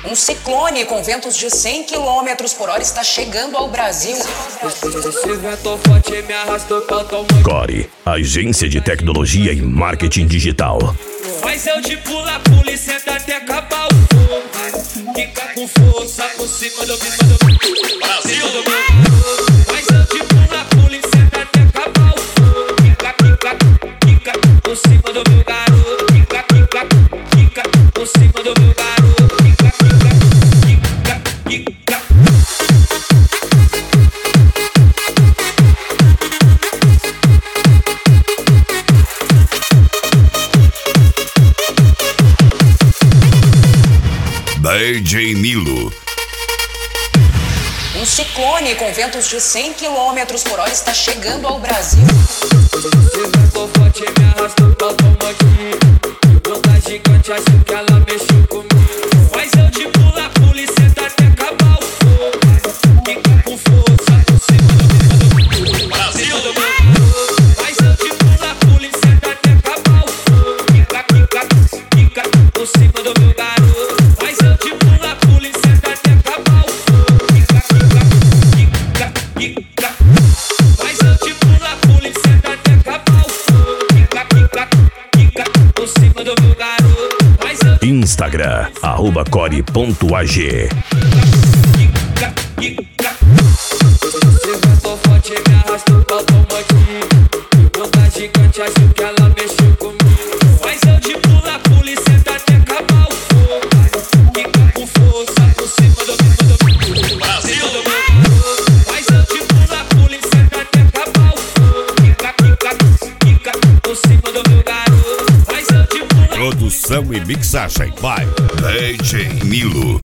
Um ciclone com ventos de 100 km por hora está chegando ao Brasil. Esse vento forte me arrastou pra tomar. Core, agência de tecnologia e marketing digital. Mas eu te pula e senta até acabar o fogo. Fica com força por cima do Brasil. Mas eu te pula e senta até acabar o fogo. Fica por cima do meu garoto. Fica por cima do meu garoto. Fica. DJ Milo. Um ciclone com ventos de 100 km por hora está chegando ao Brasil. Esse vento forte me arrastou pra automotive. Bronca gigante, acho que ela mexeu comigo. Mas eu te pula e senta até acabar o fogo. Fica com força por cima do Brasil. Mas eu te pula e senta até acabar o fogo. Fica por cima do meu garoto. Mas eu te pula e senta até acabar o fogo. Fica. Mas eu te pula e senta até acabar o fogo. Fica por cima do meu garoto. Mas eu Instagram, @core.ag. Esse vento forte me arrastou pra automotive. Bronca gigante, acho que ela mexeu comigo. Mas eu te pula e senta até acabar o fogo. Fica com força por cima do Brasil. Mas eu te pula e senta até acabar o fogo. Fica por cima do meu garoto. Mas eu te pula. Produção e mixagem by DJ Milo.